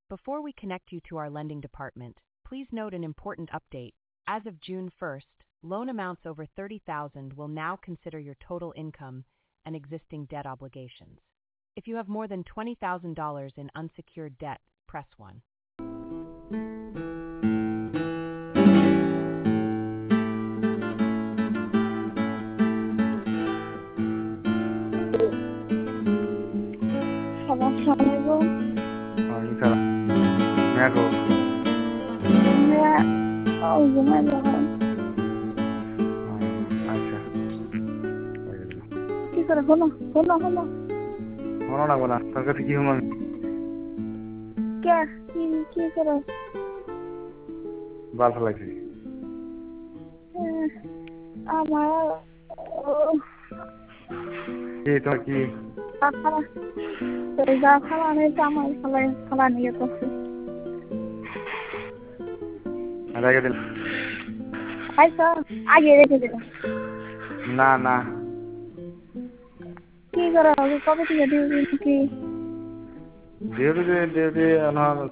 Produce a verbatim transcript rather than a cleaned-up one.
Before we connect you to our lending department, please note an important update. As of June first, loan amounts over thirty thousand dollars will now consider your total income and existing debt obligations. If you have more than twenty thousand dollars in unsecured debt, press one. Assalamualaikum. Waalaikumsalam. Meago. Ya, oh gimana kan? আচ্ছা কি করে হলো হলো হলো মনে লাগবো না তোর কাছে কি হলো কে কি কি করে বাল ফেলাইছি আমার কি তোর কি খালা তো যা খালা নেই তো আমার খালা খালা নিয়ে করছে রেখে দিল আচ্ছা আগে রেখে দিলাম না না কি করে হবে কবে থেকে দিবি কি ডিউটি ডিউটি